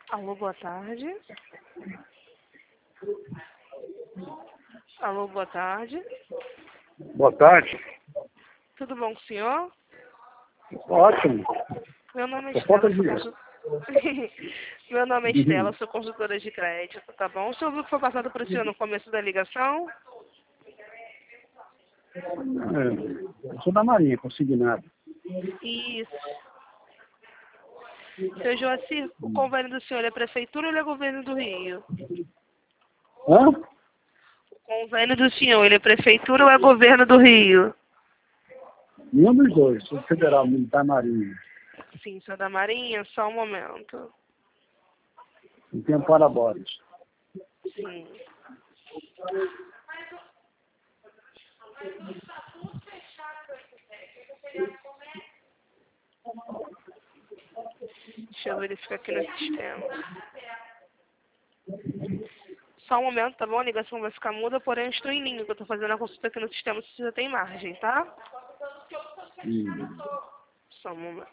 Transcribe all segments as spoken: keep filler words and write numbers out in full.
Alô, boa tarde. Alô, boa tarde. Boa tarde. Tudo bom com o senhor? Ótimo. Meu nome é Por Estela, falta sou de... consul... Meu nome é Estela, sou consultora de crédito, tá bom? O senhor viu que foi passado para o senhor no começo da ligação? É, eu sou da Marinha, consignado. Isso. Seu Joacir, o convênio do senhor é prefeitura ou ele é governo do Rio? Hã? O convênio do senhor, ele é prefeitura ou é governo do Rio? Nenhum dos dois. Sou federal, militar, Marinha. Sim, sou da Marinha, só um momento. Não tenho parabólias. Sim. Deixa eu verificar aqui no sistema. Só um momento, tá bom? A ligação vai ficar muda, porém eu estou em linha, que eu estou fazendo a consulta aqui no sistema, se já tem margem, tá? Hum. Só um momento.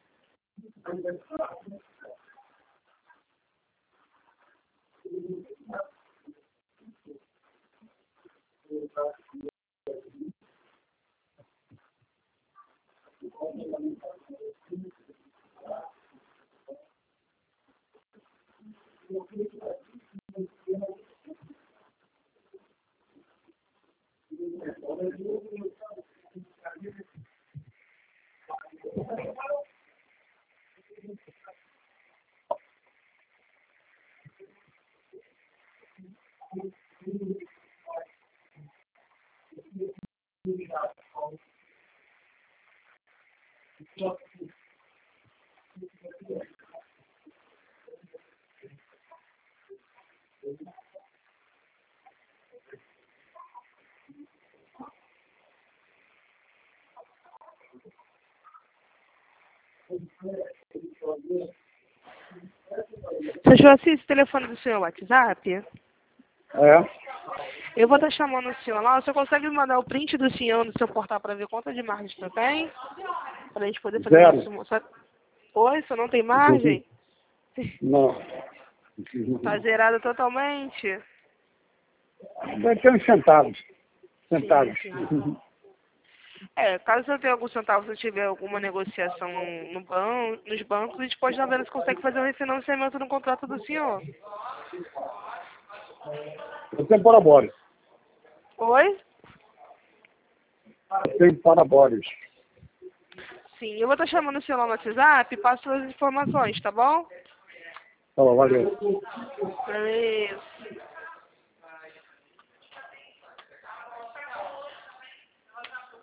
Seu Joacir, esse telefone do senhor é o WhatsApp? É. Eu vou estar chamando o senhor lá. O senhor consegue me mandar o print do senhor no seu portal para ver quanto de margem você tem? Para a gente poder fazer Zero. nosso... Só... Oi, o senhor não tem margem? Não. Tá zerado totalmente? Vai ter uns centavos. Sim, Centavos. sim. É, caso você tenha algum centavo, se tiver alguma negociação no ban nos bancos, a gente pode estar vendo se consegue fazer um refinanciamento no contrato do senhor. Eu tenho parabólias. Oi? Eu tenho parabólias. Sim, eu vou estar chamando o senhor lá no WhatsApp e passo as informações, tá bom? Tá bom, valeu. Beleza.